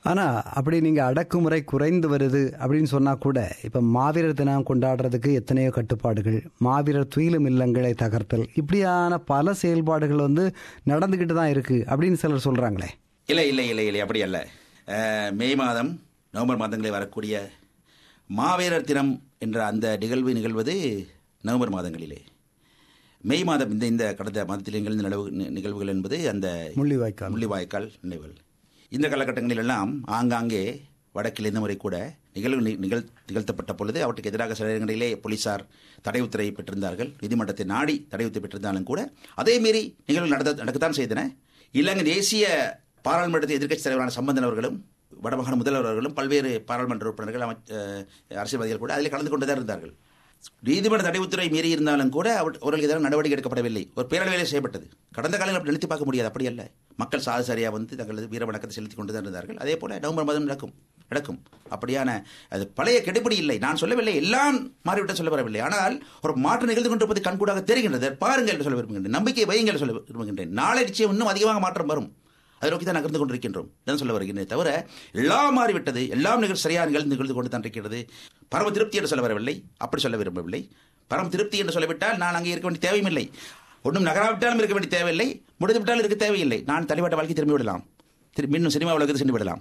ஆனால் அப்படி நீங்கள் அடக்குமுறை குறைந்து வருது அப்படின்னு சொன்னால் கூட இப்போ மாவீரர் தினம் கொண்டாடுறதுக்கு எத்தனையோ கட்டுப்பாடுகள், மாவீரர் துயிலும் இல்லங்களை தகர்த்தல், இப்படியான பல செயல்பாடுகள் நடந்துக்கிட்டு தான் இருக்குது அப்படின்னு சிலர் சொல்கிறாங்களே. இல்லை இல்லை இல்லை இல்லை அப்படி அல்ல. மே மாதம் நவம்பர் மாதங்களில் வரக்கூடிய மாவீரர் தினம் என்ற அந்த நிகழ்வது நவம்பர் மாதங்களிலே. மே மாதம் இந்த கடந்த மாதத்தில் நிகழ்வுகள் என்பது அந்த முள்ளிவாய்க்கால் நினைவுகள். இந்த காலகட்டங்களில் எல்லாம் ஆங்காங்கே வடக்கில் இந்த முறை கூட நிகழ்த்தப்பட்ட பொழுது அவற்றுக்கு எதிராக சில இடங்களிலே போலீசார் தடை உத்தரவை பெற்றிருந்தார்கள். நீதிமன்றத்தை நாடி தடை உத்தரவு பெற்றிருந்தாலும் கூட அதே மீறி நிகழ்வு நடக்கத்தான் செய்தன. இலங்கை தேசிய பாராளுமன்றத்தை எதிர்க்கட்சி தலைவரான சம்பந்தன் அவர்களும் வடமாகாண முதல்வர் அவர்களும் பல்வேறு பாராளுமன்ற உறுப்பினர்கள் அரசியல்வாதிகள் கூட அதில் கலந்து கொண்டுதான் இருந்தார்கள். நீதிமன்ற தடை உத்தரவை மீறி இருந்தாலும் கூட அவர்களுக்கு எதிராக நடவடிக்கை எடுக்கப்படவில்லை. ஒரு பேரளவிலே செய்யப்பட்டது. கடந்த காலங்களில் அப்படி நிறுத்தி பார்க்க முடியாது. அப்படி அல்ல. மக்கள் சாதுசாரியாக தங்களது வீர வணக்கத்தை செலுத்திக் கொண்டு தான் இருந்தார்கள். அதே போல நவம்பர் மாதம் நடக்கும். அப்படியான அது பழைய கெடுபிடி இல்லை. நான் சொல்லவில்லை எல்லாம் மாறிவிட்ட சொல்ல வரவில்லை. ஆனால் ஒரு மாற்றம் நிகழ்ந்து கொண்டிருப்பது கண்கூடாக தெரிகின்றது. பாருங்கள் என்று சொல்ல விரும்புகின்றேன். நம்பிக்கை வையுங்கள் என்று சொல்ல விரும்புகின்றேன். நாளை நிச்சயம் இன்னும் அதிகமாக மாற்றம் வரும். அதை நோக்கி தான் நகர்ந்து கொண்டிருக்கின்றோம் தான் சொல்ல வருகின்றேன். தவிர எல்லாம் மாறிவிட்டது, எல்லாம் சரியாக நிகழ்ந்து கொண்டு தான் இருக்கிறது. பரம திருப்தி என்று சொல்ல வரவில்லை. அப்படி சொல்ல விரும்பவில்லை. பரம திருப்தி என்று சொல்லிவிட்டால் நான் அங்கே இருக்க வேண்டிய தேவையும் இல்லை. ஒன்றும் நகராவிட்டாலும் இருக்க வேண்டிய தேவையில்லை. முடிந்துவிட்டாலும் இருக்க தேவையில்லை. நான் தனிப்பட்ட வாழ்க்கை திரும்பி விடலாம். இன்னும் சினிமா உலகத்தை சென்று விடலாம்.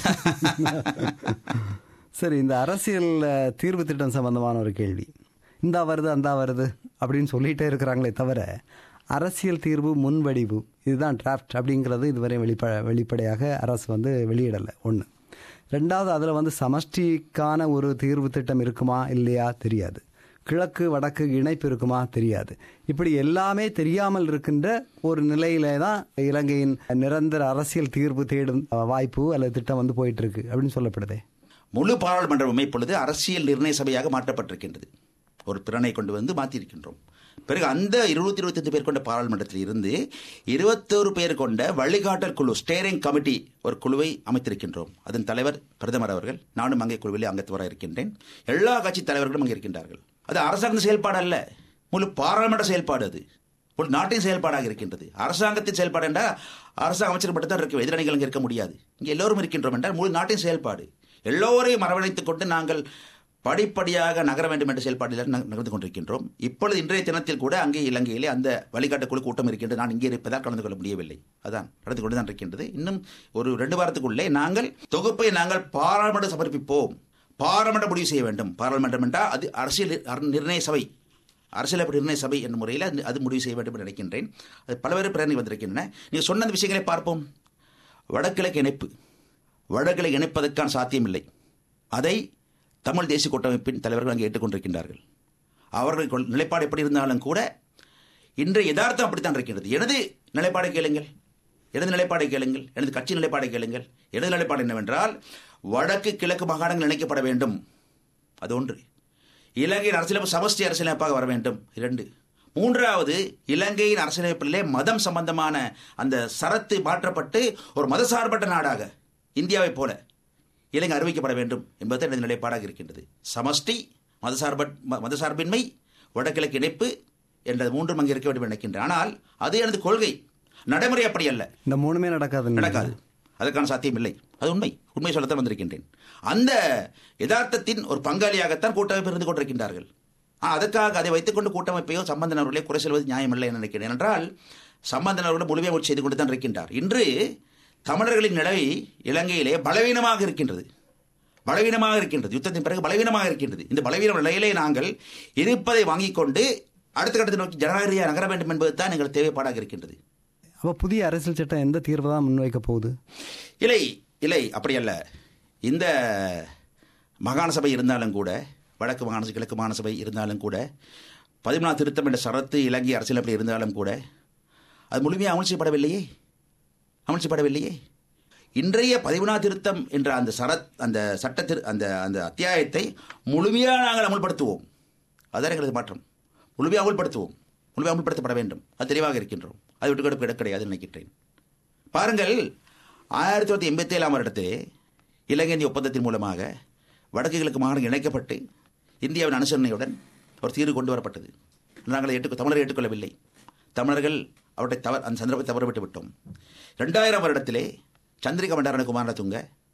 சரி, இந்த அரசியல் தீர்வு திட்டம் சம்பந்தமான ஒரு கேள்வி. இந்தா வருது அந்தா வருது அப்படின்னு சொல்லிகிட்டே இருக்கிறாங்களே தவிர அரசியல் தீர்வு முன்வடிவு இதுதான் டிராஃப்ட் அப்படிங்கிறது இதுவரை வெளிப்படையாக அரசு வெளியிடலை. ஒன்று. ரெண்டாவது, அதில் சமஷ்டிக்கான ஒரு தீர்வு திட்டம் இருக்குமா இல்லையா தெரியாது. கிழக்கு வடக்கு இணைப்பு இருக்குமா தெரியாது. இப்படி எல்லாமே தெரியாமல் இருக்கின்ற ஒரு நிலையிலே தான் இலங்கையின் நிரந்தர அரசியல் தீர்வு தேடும் வாய்ப்பு அல்லது திட்டம் போயிட்டு இருக்கு அப்படின்னு சொல்லப்படுதே. முழு பாராளுமன்றம் இப்பொழுது அரசியல் நிர்ணய சபையாக மாற்றப்பட்டிருக்கின்றது. ஒரு திறனை கொண்டு மாற்றியிருக்கின்றோம். பிறகு அந்த 225 பேர் கொண்ட பாராளுமன்றத்தில் இருந்து 21 பேர் கொண்ட வழிகாட்டல் குழு, ஸ்டேரிங் கமிட்டி, ஒரு குழுவை அமைத்திருக்கின்றோம். அதன் தலைவர் பிரதமர் அவர்கள். நானும் அங்கே குழுவிலே அங்கத்தவராக இருக்கின்றேன். எல்லா கட்சி தலைவர்களும் அங்கே இருக்கின்றார்கள். அது அரசாங்க செயல்பாடு அல்ல, முழு பாராளுமன்ற செயல்பாடு. அது ஒரு நாட்டின் செயல்பாடாக இருக்கின்றது. அரசாங்கத்தின் செயல்பாடு என்றால் அரசாங்க அமைச்சர் மட்டும் தான் இருக்க, எதிரணிகள் அங்கே இருக்க முடியாது. இங்கே எல்லோரும் இருக்கின்றோம் என்றால் முழு நாட்டின் செயல்பாடு. எல்லோரையும் அரவணைத்துக் கொண்டு நாங்கள் படிப்படியாக நகர வேண்டும் என்ற செயல்பாட்டில் நகர்ந்து கொண்டிருக்கின்றோம். இப்பொழுது இன்றைய தினத்தில் கூட அங்கே இலங்கையிலே அந்த வழிகாட்டு குழு கூட்டம் இருக்கின்றது. நான் இங்கே இருப்பதால் கலந்து கொள்ள முடியவில்லை. அதான் நடந்து கொண்டு தான் இருக்கின்றது. இன்னும் ஒரு 2 வாரத்துக்குள்ளே நாங்கள் தொகுப்பை பாராளுமன்ற சமர்ப்பிப்போம். பாராளுமன்ற முடிவு செய்ய வேண்டும். பாராளுமன்றம் என்றால் அது அரசியல் நிர்ணய சபை, அரசியலமைப்பு நிர்ணய சபை என்ற முறையில் அது முடிவு செய்ய வேண்டும் என்று நினைக்கின்றேன். அது பல்வேறு பிரேரணை வந்திருக்கின்றன. நீங்கள் சொன்ன விஷயங்களை பார்ப்போம். வடகிழக்கு இணைப்பதற்கான சாத்தியமில்லை. அதை தமிழ் தேசிய கூட்டமைப்பின் தலைவர்கள் அங்கே ஏற்றுக்கொண்டிருக்கின்றார்கள். அவர்கள் நிலைப்பாடு எப்படி இருந்தாலும் கூட இன்றைய யதார்த்தம் அப்படித்தான் இருக்கின்றது. எனது நிலைப்பாடை கேளுங்கள், எனது கட்சி நிலைப்பாடை கேளுங்கள். எனது நிலைப்பாடு என்னவென்றால் வடக்கு கிழக்கு மாகாணங்கள் இணைக்கப்பட வேண்டும். அது ஒன்று. இலங்கையின் அரசியலமைப்பு சமஷ்டி அரசியலமைப்பாக வர வேண்டும். 2. மூன்றாவது, இலங்கையின் அரசியலமைப்பிலே மதம் சம்பந்தமான அந்த சரத்து மாற்றப்பட்டு ஒரு மதசார்பற்ற நாடாக இந்தியாவை போல இலங்கை அறிவிக்கப்பட வேண்டும் என்பது எனது நிலைப்பாடாக இருக்கின்றது. சமஷ்டி, மதசார்பின்மை, வடகிழக்கு இணைப்பு என்ற 3 அங்கே இருக்க வேண்டும் நினைக்கின்றேன். ஆனால் அது எனது கொள்கை. நடைமுறை அப்படி அல்ல. இந்த 3மே நடக்காது. அதற்கான சாத்தியம் இல்லை. அது உண்மை சொல்லத்தான் வந்திருக்கின்றேன். அந்த யதார்த்தத்தின் ஒரு பங்காளியாகத்தான் கூட்டமைப்பு இருந்து கொண்டிருக்கின்றார்கள். அதற்காக அதை வைத்துக் கொண்டு கூட்டமைப்பையோ சம்பந்தன் அவர்களே குறை செல்வது நியாயமில்லை என நினைக்கிறேன். என்றால் சம்பந்தன் அவர்களை முழுமையாக முயற்சி செய்து கொண்டு தான் இருக்கின்றார். இன்று தமிழர்களின் நிலை இலங்கையிலே பலவீனமாக இருக்கின்றது. யுத்தத்தின் பிறகு பலவீனமாக இருக்கின்றது. இந்த பலவீன நிலையிலே நாங்கள் இருப்பதை வாங்கிக் கொண்டு அடுத்த கட்டத்தை நோக்கி ஜனநாயக நகர வேண்டும் என்பது தான் எங்கள் தேவைப்பாடாக இருக்கின்றது. அப்போ புதிய அரசியல் சட்டம் எந்த தீர்வு தான் முன்வைக்க போகுது? இல்லை அப்படி அல்ல. இந்த மாகாண சபை இருந்தாலும் கூட, வடக்கு மாகாண கிழக்கு மாகாண சபை இருந்தாலும் கூட, 13 திருத்தம் என்ற சரத்து இலங்கை அரசியலமைப்பில் இருந்தாலும் கூட அது முழுமையாக அமல்செய்யப்படவில்லையே. இன்றைய 13 திருத்தம் என்ற அந்த அந்த அத்தியாயத்தை முழுமையாக நாங்கள் அமல்படுத்துவோம். அதான் எங்களது மாற்றம். முழுமையாக அமல்படுத்தப்பட வேண்டும். அது தெளிவாக இருக்கின்றோம். அது விட்டுக்கொடுப்பு கிடையாது நினைக்கின்றேன். பாருங்கள், 1987 வருடத்திலே இலங்கை ஒப்பந்தத்தின் மூலமாக வடக்கு கிழக்கு மாகாணங்கள் இணைக்கப்பட்டு இந்தியாவின் அனுசரணையுடன் ஒரு தீர்வு கொண்டு வரப்பட்டது. நாங்கள் தமிழர்கள் ஏற்றுக்கொள்ளவில்லை. தமிழர்கள் அவருடைய அந்த சந்தர்ப்பத்தை தவறவிட்டு விட்டோம். 2000 வருடத்திலே சந்திரிகா பண்டாரநாயக்க குமாரதுங்க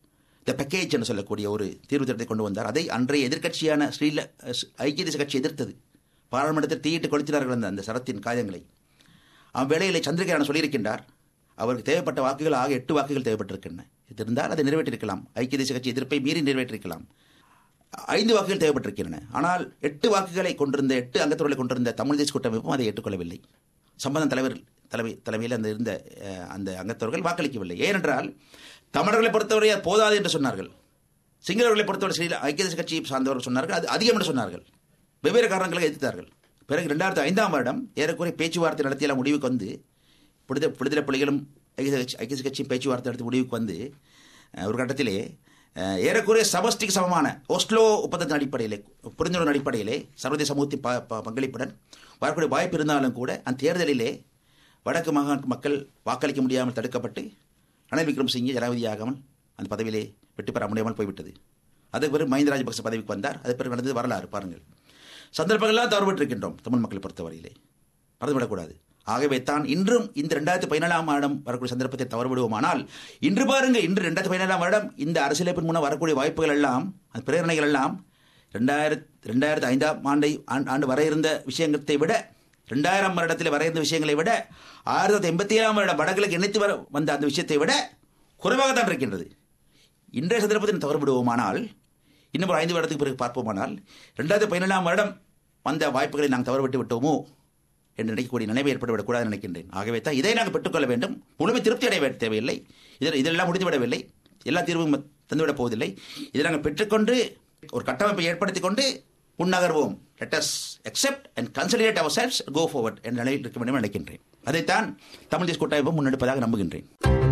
த பேக்கேஜ் என்று சொல்லக்கூடிய ஒரு தீர்வு திட்டத்தை கொண்டு வந்தார். அதை அன்றைய எதிர்க்கட்சியான ஐக்கிய தேச கட்சி எதிர்த்தது. பாராளுமன்றத்தில் தீயிட்டு கொளுத்தினார்கள் அந்த சரத்தின் காயங்களை. அவ்வேளையிலே சந்திரகாரன் சொல்லியிருக்கின்றார், அவருக்கு தேவைப்பட்ட வாக்குகள் ஆக 8 வாக்குகள் தேவைப்பட்டிருக்கின்றன. இது இருந்தால் அதை நிறைவேற்றிருக்கலாம். ஐக்கிய தேச கட்சி எதிர்ப்பை மீறி நிறைவேற்றிருக்கலாம். 5 வாக்குகள் தேவைப்பட்டிருக்கின்றன. ஆனால் 8 வாக்குகளை கொண்டிருந்த 8 அங்கத்தவர்களை கொண்டிருந்த தமிழ் தேசிய கூட்டமைப்பும் அதை ஏற்றுக்கொள்ளவில்லை. சம்பந்தன் தலைமையில் இருந்த அந்த அங்கத்தவர்கள் வாக்களிக்கவில்லை. ஏனென்றால் தமிழர்களை பொறுத்தவரை போதாது என்று சொன்னார்கள். சிங்களவர்களை பொறுத்தவரை ஐக்கிய தேச கட்சியை சார்ந்தவர்கள் சொன்னார்கள் அது அதிகம் என்று சொன்னார்கள். வெவ்வேறு காரணங்களை எதிர்த்தார்கள். பிறகு 2005ஆம் வருடம் ஏறக்குறைய பேச்சுவார்த்தை நடத்திய முடிவுக்கு வந்து விடுதலை புலிகளும் ஐக்கிய தேச கட்சியும் பேச்சுவார்த்தை நடத்தி முடிவுக்கு வந்து ஒரு கட்டத்திலே ஏறக்குறைய சமஷ்டிக்கு சமமான ஓஸ்லோ ஒப்பந்தத்தின் அடிப்படையிலே, புரிந்துணர்வு அடிப்படையிலே சர்வதேச சமூகத்தின் பங்களிப்புடன் வரக்கூடிய வாய்ப்பு இருந்தாலும் கூட அந்த தேர்தலிலே வடக்கு மாகாண மக்கள் வாக்களிக்க முடியாமல் தடுக்கப்பட்டு ரணில் விக்ரமசிங்கே ஜனாதிபதியாகாமல் அந்த பதவியிலே வெற்றி பெற முடியாமல் போய்விட்டது. அதுக்கு பிறகு மஹிந்த ராஜபக்ச பதவிக்கு வந்தார். அதுக்கு பிறகு நடந்தது வரலாறு பாருங்கள். சந்தர்ப்பங்கள்லாம் தவறுபட்டிருக்கின்றோம் தமிழ் மக்களை பொறுத்தவரையிலே, மறந்துவிடக்கூடாது. ஆகவே தான் இன்றும் இந்த 2017ஆம் வருடம் வரக்கூடிய சந்தர்ப்பத்தை தவறுவிடுவோமானால், இன்று பாருங்கள், இன்று 2017ஆம் வருடம் இந்த அரசியலமைப்பின் முன்னர் வரக்கூடிய வாய்ப்புகள் எல்லாம், அந்த பிரேரணைகள் எல்லாம் 2005ஆம் ஆண்டு வர இருந்த விஷயத்தை விட, 2000 வருடத்தில் வர இருந்த விஷயங்களை விட, 1987ஆம் வருடம் வடகிழக்கு இணைத்து வந்த அந்த விஷயத்தை விட குறைவாகத்தான் இருக்கின்றது. இன்றைய சந்தர்ப்பத்தில் தவறுவிடுவோமானால், இன்னும் ஒரு 5 வருடத்துக்கு பிறகு பார்ப்போமானால், 2017ஆம் வருடம் வந்த வாய்ப்புகளை நாங்கள் தவறுவிட்டு விட்டோமோ என்று நினைக்கக்கூடிய நினைவு ஏற்பட்டுவிடக்கூடாது நினைக்கின்றேன். ஆகவே தான் இதை நாங்கள் பெற்றுக்கொள்ள வேண்டும். முழுமை திருப்தி அடைய தேவையில்லை. இதெல்லாம் முடிந்துவிடவில்லை. எல்லா தீர்வும் தந்துவிடப் போவதில்லை. இதை நாங்கள் பெற்றுக்கொண்டு ஒரு கட்டமைப்பை ஏற்படுத்திக் கொண்டு முன்னகர்வோம். Let us accept and consolidate ourselves, go forward என்ற நிலையில் இருக்க வேண்டும் நினைக்கின்றேன். அதைத்தான் தமிழ் தேசிய கூட்டமைப்பு முன்னெடுப்பதாக நம்புகின்றேன்.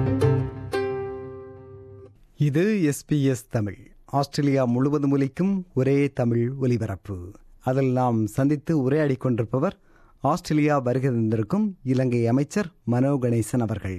இது SBS தமிழ், ஆஸ்திரேலியா முழுவதும் ஒலிக்கும் ஒரே தமிழ் ஒலிபரப்பு. அதில் நாம் சந்தித்து உரையாடி கொண்டிருப்பவர் ஆஸ்திரேலியா வருகை தந்திருக்கும் இலங்கை அமைச்சர் மனோ கணேசன் அவர்கள்.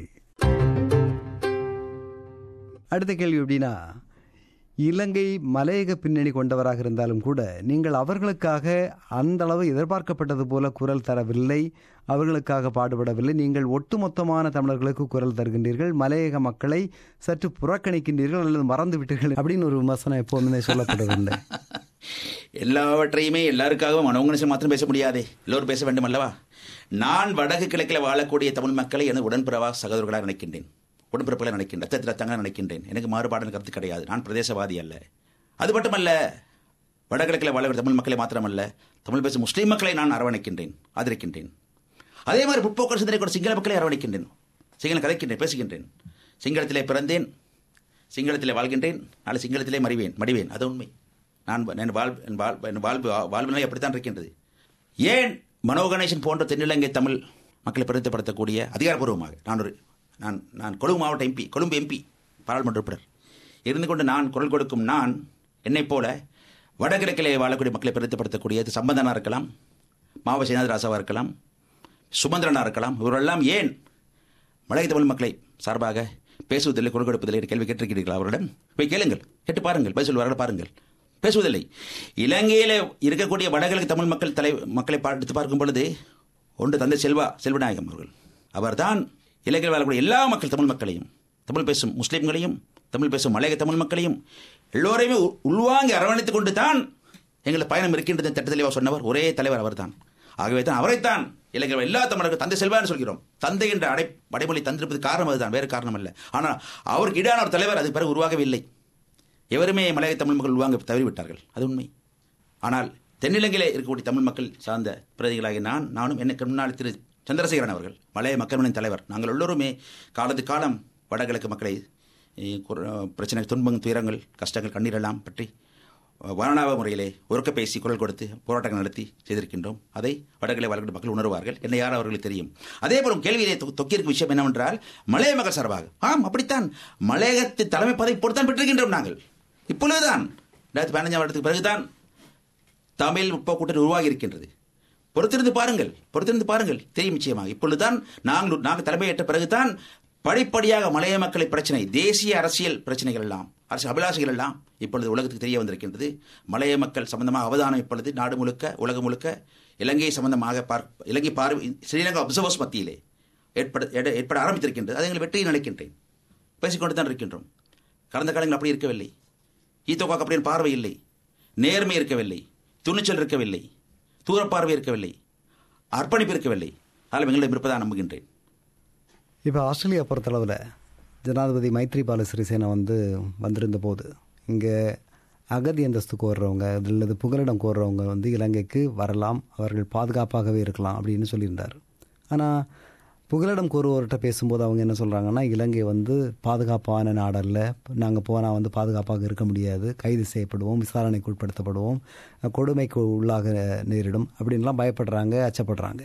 அடுத்த கேள்வி எப்படின்னா, இலங்கை மலையக பின்னணி கொண்டவராக இருந்தாலும் கூட நீங்கள் அவர்களுக்காக அந்த அளவு எதிர்பார்க்கப்பட்டது போல குரல் தரவில்லை, அவர்களுக்காக பாடுபடவில்லை. நீங்கள் ஒட்டுமொத்தமான தமிழர்களுக்கு குரல் தருகின்றீர்கள், மலையக மக்களை சற்று புறக்கணிக்கின்றீர்கள் அல்லது மறந்து விட்டீர்கள் அப்படின்னு ஒரு விமர்சனம் எப்போதுமே சொல்லப்படுகிறது. எல்லாவற்றையுமே எல்லாருக்காகவும் மனோகணேசன் மாத்திரம் பேச முடியாதே, எல்லோரும் பேச வேண்டும் அல்லவா? நான் வடக்கு கிழக்கில் வாழக்கூடிய தமிழ் மக்களை எனது உடன்பிறவா சகோதரர்களாக நினைக்கின்றேன், உடன்பிறப்புகளை நினைக்கின்றேன், ரத்தத்திரத்தங்க நினைக்கின்றேன். எனக்கு மாறுபாடான கருத்து கிடையாது. நான் பிரதேசவாதி அல்ல. அது மட்டுமல்ல, வடகிழக்கில் வாழக்கூடிய தமிழ் மக்களை மாத்திரமல்ல, தமிழ் பேசும் முஸ்லீம் மக்களை நான் அரவணைக்கின்றேன், ஆதரிக்கின்றேன். அதே மாதிரி முற்போக்கு சிந்தனை கூட சிங்கள மக்களை அரவணைக்கின்றேன், சிங்களம் கதைக்கின்றேன், பேசுகின்றேன். சிங்களத்திலே பிறந்தேன், சிங்களத்திலே வாழ்கின்றேன், நாளை சிங்களத்திலே மடிவேன். அது உண்மை. வாழ்வினை அப்படித்தான் இருக்கின்றது. ஏன் மனோ கணேசன் போன்ற தென்னிலங்கை தமிழ் மக்களை பிரதிநிதிப்படுத்தக்கூடிய அதிகாரப்பூர்வமாக நான் கொழும்பு எம்பி பாராளுமன்ற உறுப்பினர் இருந்து கொண்டு நான் குரல் கொடுக்கும் நான், என்னை போல வடகிழக்கிலே வாழக்கூடிய மக்களை பிரதிநிதிப்படுத்தக்கூடிய சம்பந்தனாக இருக்கலாம், மாவ சேனாதிராசாவாக இருக்கலாம், சுமந்திரனாக இருக்கலாம், இவரெல்லாம் ஏன் மலைய தமிழ் மக்களை சார்பாக பேசுவதில்லை, குரல் கொடுப்பதில்லை கேள்வி கேட்டிருக்கிறீர்கள். அவரிடம் போய் கேளுங்கள், கேட்டு பாருங்கள், பதில் சொல்வார்கள் பாருங்கள். பேசுவதில்லை. இலங்கையில் இருக்கக்கூடிய வடகிழக்கு தமிழ் மக்களை எடுத்து பார்க்கும் பொழுது ஒன்று தந்தை செல்வநாயகம் அவர்தான் இலங்கையில் வாழக்கூடிய எல்லா தமிழ் மக்களையும், தமிழ் பேசும் முஸ்லீம்களையும், தமிழ் பேசும் மலையக தமிழ் மக்களையும் எல்லோரையுமே உள்வாங்கி அரவணைத்துக் கொண்டு தான் எங்களுக்கு பயணம் இருக்கின்றது திட்டத்தெளிவாக சொன்னவர் ஒரே தலைவர் அவர்தான். ஆகவே தான் அவரைத்தான் இலங்கையில் எல்லா தமிழர்கள் தந்தை செல்வான்னு சொல்கிறோம். தந்தை என்ற அடைமொழி தந்திருப்பது காரணம் அதுதான், வேறு காரணம் அல்ல. ஆனால் அவருக்கு ஈடான ஒரு தலைவர் அதுக்கு பிறகு உருவாகவில்லை. எவருமே மலைய தமிழ் மக்கள் உருவாங்க தவறிவிட்டார்கள், அது உண்மை. ஆனால் தென்னிலங்கையில் இருக்கக்கூடிய தமிழ் மக்கள் சார்ந்த பிரதிகளாகி நானும் எனக்கு முன்னாள் திரு சந்திரசேகரன் அவர்கள் மலைய மக்களின் தலைவர், நாங்கள் எல்லோருமே காலம் வடகிழக்கு மக்களை பிரச்சனை, துன்பங்கள், துயரங்கள், கஷ்டங்கள், கண்ணீர் எல்லாம் பற்றி வரணாவ முறையிலே உறக்க பேசி குரல் கொடுத்து போராட்டங்கள் நடத்தி செய்திருக்கின்றோம். அதை வடகிழக்கு வாழக்கூடிய மக்கள் உணர்வார்கள், என்னை யார் அவர்களுக்கு தெரியும். அதே போல கேள்வியிலே தொக்கியிருக்கும் விஷயம் என்னவென்றால், மலைய மக்கள் சார்பாக அப்படித்தான் மலையகத்து தலைமை பதவி பொறுத்தான் பெற்றிருக்கின்றோம் நாங்கள். இப்பொழுதுதான் 2015ஆம் வருடத்துக்கு பிறகுதான் தமிழ் முற்போக்கு உருவாகி இருக்கின்றது. பொறுத்திருந்து பாருங்கள் தெரியும் நிச்சயமாக. இப்பொழுதுதான் நாங்கள் தலைமையேற்ற பிறகுதான் படிப்படியாக மலைய மக்களை பிரச்சனை, தேசிய அரசியல் பிரச்சனைகள் எல்லாம், அரசியல் அபிலாஷைகள் எல்லாம் இப்பொழுது உலகத்துக்கு தெரிய வந்திருக்கின்றது. மலைய மக்கள் சம்பந்தமாக அவதானம் இப்பொழுது நாடு முழுக்க, உலகம் முழுக்க இலங்கை சம்பந்தமாக இலங்கை ஸ்ரீலங்கா அப்சர்வர்ஸ் மத்தியிலே ஏற்பட ஆரம்பித்திருக்கின்றது. அதை எங்கள் வெற்றியை நினைக்கின்றேன். பேசிக்கொண்டு தான் இருக்கின்றோம். கடந்த காலங்கள் அப்படி இருக்கவில்லை. ஈத்தோக்காக்கு அப்படியே பார்வை இல்லை, நேர்மை இருக்கவில்லை, துணிச்சல் இருக்கவில்லை, தூரப்பார்வை இருக்கவில்லை, அர்ப்பணிப்பு இருக்கவில்லை. அதில் எங்களிடம் இருப்பதாக நம்புகின்றேன். இப்போ ஆஸ்திரேலியா பொறுத்தளவில் ஜனாதிபதி மைத்ரிபால சிறிசேனா வந்திருந்த போது இங்கே அகதி அந்தஸ்து கோர்றவங்க அல்லது புகலிடம் கோர்றவங்க இலங்கைக்கு வரலாம், அவர்கள் பாதுகாப்பாகவே இருக்கலாம் அப்படின்னு சொல்லியிருந்தார். ஆனால் புகலிடம் கோருவோர்கிட்ட பேசும்போது அவங்க என்ன சொல்கிறாங்கன்னா, இலங்கை பாதுகாப்பான நாடல்ல, நாங்கள் போனால் பாதுகாப்பாக இருக்க முடியாது, கைது செய்யப்படுவோம், விசாரணைக்கு உட்படுத்தப்படுவோம், கொடுமைக்கு உள்ளாக நேரிடும் அப்படின்லாம் பயப்படுறாங்க, அச்சப்படுறாங்க.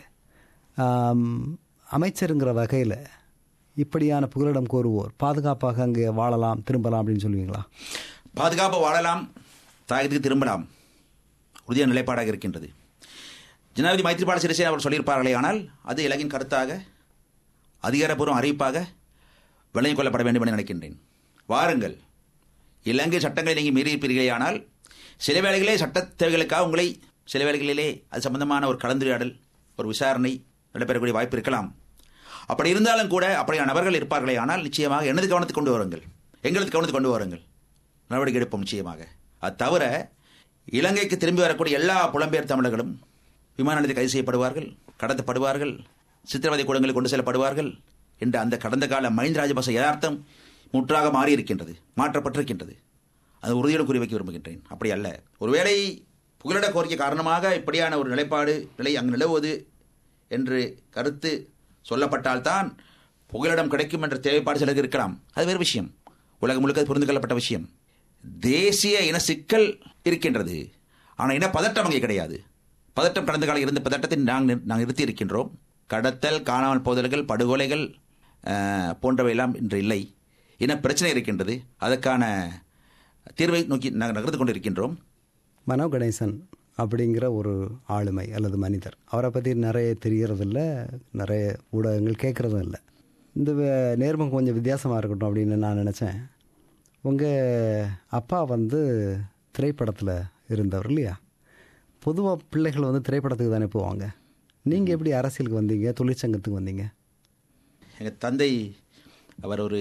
அமைச்சருங்கிற வகையில் இப்படியான புகலிடம் கோருவோர் பாதுகாப்பாக அங்கே வாழலாம், திரும்பலாம் அப்படின்னு சொல்லுவீங்களா? பாதுகாப்பாக வாழலாம், தாயகத்துக்கு திரும்பலாம், உறுதியான நிலைப்பாடாக இருக்கின்றது. ஜனாதிபதி மைத்ரிபால சிறிசேனா அவர் சொல்லியிருப்பார்களே, ஆனால் அது இலங்கையின் கருத்தாக அதிகாரப்பூர்வ அறிவிப்பாக விளங்கிக் கொள்ளப்பட வேண்டும் என நினைக்கின்றேன். வாருங்கள், இலங்கை சட்டங்களை நீங்கள் மீறியிருப்பீர்களே, ஆனால் சில வேளைகளே சட்ட தேவைகளுக்காக உங்களை சில வேளைகளிலே அது சம்பந்தமான ஒரு கலந்துரையாடல், ஒரு விசாரணை நடைபெறக்கூடிய வாய்ப்பு இருக்கலாம். அப்படி இருந்தாலும் கூட அப்படியான நபர்கள் இருப்பார்களே, ஆனால் நிச்சயமாக எனது கவனத்துக்கு கொண்டு வாருங்கள், எங்களுக்கு கவனத்துக்கு கொண்டு வாருங்கள், நடவடிக்கை எடுப்போம் நிச்சயமாக. அது தவிர இலங்கைக்கு திரும்பி வரக்கூடிய எல்லா புலம்பெயர் தமிழர்களும் விமான நிலையத்தில் கைது செய்யப்படுவார்கள், கடத்தப்படுவார்கள், சித்திரவதை கூடங்களில் கொண்டு செல்லப்படுவார்கள் என்ற அந்த கடந்த கால மஹிந்த ராஜபக்ச யதார்த்தம் முற்றாக மாறியிருக்கின்றது, மாற்றப்பட்டிருக்கின்றது. அது உறுதியோடு குறிவைக்க விரும்புகின்றேன். அப்படி அல்ல, ஒருவேளை புகலிட கோரிக்கை காரணமாக இப்படியான ஒரு நிலை அங்கு நிலவுவது என்று கருத்து சொல்லப்பட்டால்தான் புகலிடம் கிடைக்கும் என்ற தேவைப்பாடு சிலருக்கு இருக்கலாம். அது வேறு விஷயம், உலகம் முழுக்க புரிந்து கொள்ளப்பட்ட விஷயம். தேசிய இன சிக்கல் இருக்கின்றது, ஆனால் இன பதட்டம் அங்கே கிடையாது. பதட்டம் கடந்த காலம் இருந்த பதட்டத்தை நாங்கள் நிறுத்தி இருக்கின்றோம். கடத்தல், காணாமல் போதல்கள், படுகொலைகள் போன்றவையெல்லாம் இன்று இல்லை. இன பிரச்சனை இருக்கின்றது, அதற்கான தீர்வை நோக்கி நாங்கள் நகர்ந்து கொண்டு இருக்கின்றோம். மனோ கணேசன் அப்படிங்கிற ஒரு ஆளுமை அல்லது மனிதர், அவரை பற்றி நிறைய தெரிகிறதில்ல, நிறைய ஊடகங்கள் கேட்குறதும் இல்லை. இந்த நேர்மம் கொஞ்சம் வித்தியாசமாக இருக்கட்டும் அப்படின்னு நான் நினச்சேன். உங்கள் அப்பா திரைப்படத்தில் இருந்தவர் இல்லையா? பொதுவாக பிள்ளைகள் திரைப்படத்துக்கு தானே போவாங்க. நீங்கள் எப்படி அரசியலுக்கு வந்தீங்க, தொழிற்சங்கத்துக்கு வந்தீங்க? எங்கள் தந்தை அவர் ஒரு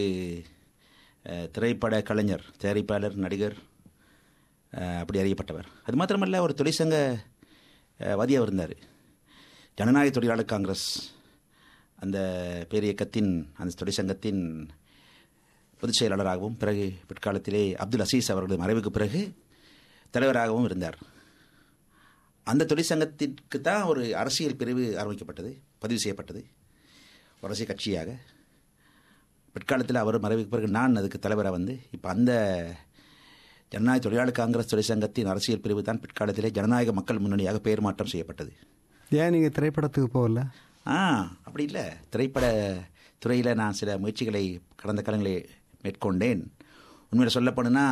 திரைப்பட கலைஞர், தயாரிப்பாளர், நடிகர், அப்படி அறியப்பட்டவர். அது மாத்திரமல்ல, ஒரு தொழிற்சங்க வாதியாக இருந்தார். ஜனநாயக தொழிலாளர் காங்கிரஸ் அந்த பேரியக்கத்தின், அந்த தொழிற்சங்கத்தின் பொதுச் செயலாளராகவும், பிறகு பிற்காலத்திலே அப்துல் அசீஸ் அவர்களது மறைவுக்கு பிறகு தலைவராகவும் இருந்தார். அந்த தொழிற்சங்கத்திற்கு தான் ஒரு அரசியல் பிரிவு ஆரம்பிக்கப்பட்டது, பதிவு செய்யப்பட்டது, ஒரு அரசியல் கட்சியாக. பிற்காலத்தில் அவர் மறைவுக்கு பிறகு நான் அதுக்கு தலைவராக இப்போ அந்த ஜனநாயக தொழிலாளர் காங்கிரஸ் தொழிற்சங்கத்தின் அரசியல் பிரிவு தான் பிற்காலத்திலே ஜனநாயக மக்கள் முன்னணியாக பெயர் மாற்றம் செய்யப்பட்டது. ஏன் நீங்கள் திரைப்படத்துக்கு போகல? அப்படி இல்லை, திரைப்பட துறையில் நான் சில முயற்சிகளை கடந்த காலங்களில் மேற்கொண்டேன். உண்மையில் சொல்லப்போனா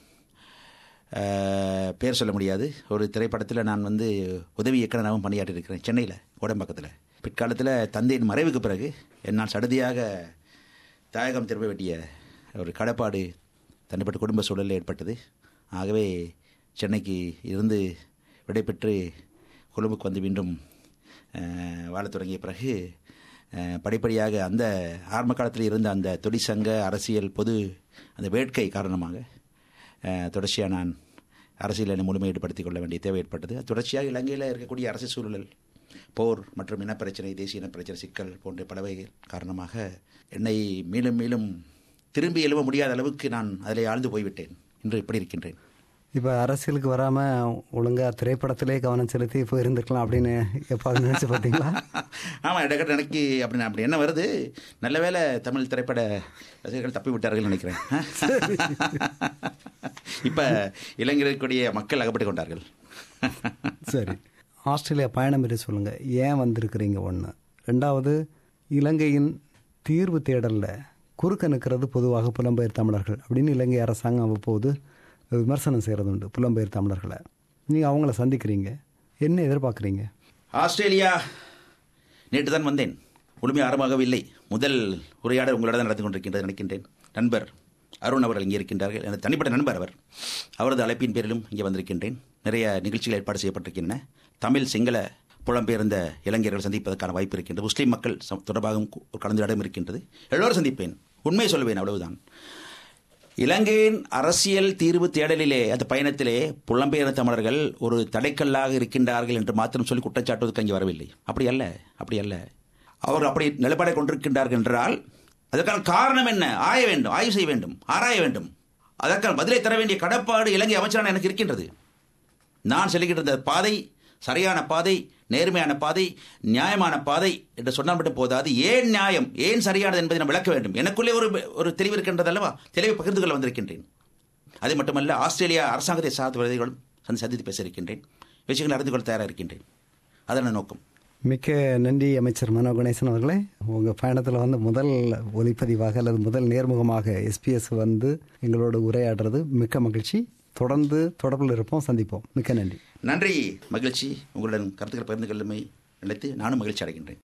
பேர் சொல்ல முடியாது. ஒரு திரைப்படத்தில் நான் உதவி இயக்குனராகவும் பணியாற்றியிருக்கிறேன், சென்னையில், கோடம்பாக்கத்தில். பிற்காலத்தில் தந்தையின் மறைவுக்கு பிறகு என்னால் சடுதியாக தாயகம் திரும்ப வேண்டிய ஒரு கடப்பாடு தனிப்பட்ட குடும்ப சூழலில் ஏற்பட்டது. ஆகவே சென்னைக்கு இருந்து விடைபெற்று கொழும்புக்கு மீண்டும் வாழத் தொடங்கிய பிறகு படிப்படியாக அந்த ஆரம்ப காலத்தில் இருந்த அந்த தொழிற்சங்க அரசியல் பொது அந்த வேட்கை காரணமாக தொடர்ச்சியாக நான் அரசியல் என்னை முழுமை ஈடுபடுத்திக் கொள்ள வேண்டிய தேவை ஏற்பட்டது. தொடர்ச்சியாக இலங்கையில் இருக்கக்கூடிய அரசியல் சூழல், போர் மற்றும் இனப்பிரச்சனை, தேசிய இனப்பிரச்சனை சிக்கல் போன்ற பலவை காரணமாக என்னை மீண்டும் மீண்டும் திரும்பி எழுவ முடியாத அளவுக்கு நான் அதில் ஆழ்ந்து போய்விட்டேன். இன்று இப்படி இருக்கின்றேன். இப்போ அரசியலுக்கு வராமல் ஒழுங்காக திரைப்படத்திலே கவனம் செலுத்தி இப்போ இருந்துக்கலாம் அப்படின்னு எப்போது நினச்சி பார்த்தீங்களா? ஆமாம், இடக்கட்ட எனக்கு அப்படி என்ன வருது, நல்ல வேளை தமிழ் திரைப்பட ரசிகர்கள் தப்பி விட்டார்கள் நினைக்கிறேன். இப்போ இளைஞர்களுடைய மக்கள் அகப்பட்டு கொண்டார்கள். சரி, ஆஸ்திரேலியா பயணம் என்று சொல்லுங்கள். ஏன் வந்திருக்கிறீங்க? ஒன்று. ரெண்டாவது, இலங்கையின் தீர்வு தேடலில் குறுக்க நிற்கிறது பொதுவாக புலம்பெயர் தமிழர்கள் அப்படின்னு இலங்கை அரசாங்கம் அவ்வப்போது விமர்சனம் செய்கிறது உண்டு புலம்பெயர் தமிழர்களை. நீங்கள் அவங்கள சந்திக்கிறீங்க, என்ன எதிர்பார்க்குறீங்க? ஆஸ்திரேலியா நேற்று தான் வந்தேன், முழுமையாக ஆரம்பமாகவில்லை. முதல் உரையாடல் உங்களிடம் நடந்து கொண்டிருக்கின்றது நினைக்கின்றேன். நண்பர் அருண் அவர்கள் இங்கே இருக்கின்றார்கள், எனது தனிப்பட்ட நண்பர் அவர். அவரது அழைப்பின் பேரிலும் இங்கே வந்திருக்கின்றேன். நிறைய நிகழ்ச்சிகள் ஏற்பாடு செய்யப்பட்டிருக்கின்றன. தமிழ், சிங்கள புலம்பெயர்ந்த இளைஞர்கள் சந்திப்பதற்கான வாய்ப்பு இருக்கின்றது. முஸ்லீம் மக்கள் தொடர்பாகவும் ஒரு கலந்துரையாடலும் இருக்கின்றது. எல்லோரும் சந்திப்பேன், உண்மையை சொல்வேன், அவ்வளவுதான். இலங்கையின் அரசியல் தீர்வு தேடலிலே அந்த பயணத்திலே புலம்பெயர்ந்த தமிழர்கள் ஒரு தடைக்கல்லாக இருக்கின்றார்கள் என்று மாத்திரம் சொல்லி குற்றச்சாட்டுவதற்கு அங்கே வரவில்லை. அப்படி அல்ல. அவர்கள் அப்படி நிலைப்பாடை கொண்டிருக்கின்றார்கள் என்றால் அதற்கான காரணம் என்ன? ஆய்வு செய்ய வேண்டும், ஆராய வேண்டும். அதற்கான பதிலை தர வேண்டிய கடப்பாடு இலங்கை அமைச்சரான எனக்கு இருக்கின்றது. நான் செல்கின்ற பாதை சரியான பாதை, நேர்மையான பாதை, நியாயமான பாதை என்று சொன்னால் மட்டும் போதாது. ஏன் நியாயம், ஏன் சரியானது என்பதை நான் விளக்க வேண்டும். எனக்குள்ளே ஒரு தெளிவு இருக்கின்றது அல்லவா? தெளிவை பகிர்ந்து கொள்ள வந்திருக்கின்றேன். அது மட்டுமல்ல, ஆஸ்திரேலியா அரசாங்கத்தை சார்ந்த பிரதிகளும் சந்தித்து பேச இருக்கின்றேன். விஷயங்களை அறிந்து கொள்ள தயாராக இருக்கின்றேன். அதன் நோக்கம். மிக்க நன்றி அமைச்சர் மனோ கணேசன் அவர்களே. உங்கள் பயணத்தில் வந்து முதல் ஒலிப்பதிவாக அல்லது முதல் நேர்முகமாக SBS வந்து எங்களோட உரையாடுறது மிக்க மகிழ்ச்சி. தொடர்ந்து தொடர்பில் இருப்போம், சந்திப்போம். மிக்க நன்றி. நன்றி, மகிழ்ச்சி. உங்களுடன் கருத்துக்கள் பகிர்ந்து கொள்ளுமை நினைத்து நானும் மகிழ்ச்சி அடைகின்றேன்.